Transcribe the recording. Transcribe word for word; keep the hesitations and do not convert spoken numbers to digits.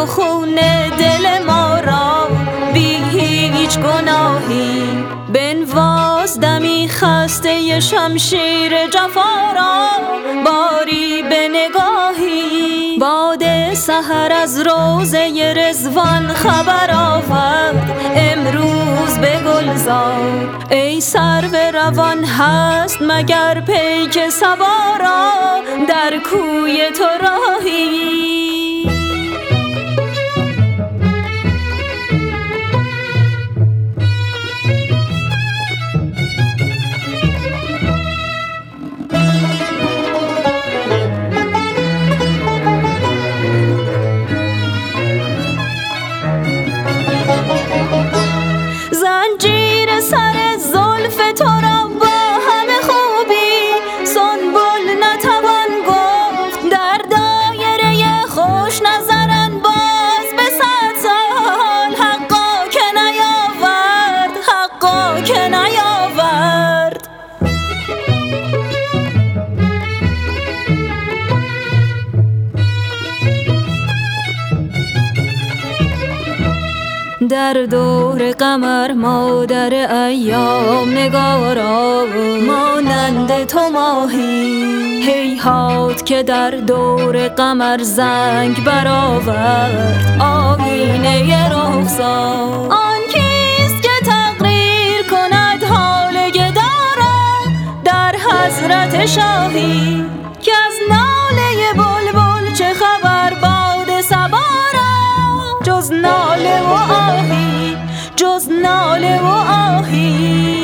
تو خون دل ما را بی هیچ گناهی بنواز دمی خسته شمشیر جفا را باری به نگاهی. باد سحر از روضه رضوان خبر آورد امروز به گلزار. ای سرو روان هست مگر پیک صبا را در کوی تو راهی. زنجیر سر زلف تو را با همه خوبی سنبل نتوان گفت. در دایره خوش نظرن باز به صد سال حقا که نیاورد، حقا که نیاورد. در دور قمر مادر ایام نگارا مانند تو ماهی. هیهات که در دور قمر زنگ برآورد آیینه رخسار. آن کیست که تقریر کند حال گدا را در حضرت شاهی. که از ناله بلبل چه خبر باد صبا را جز ناله و آهی، جز ناله و آهی.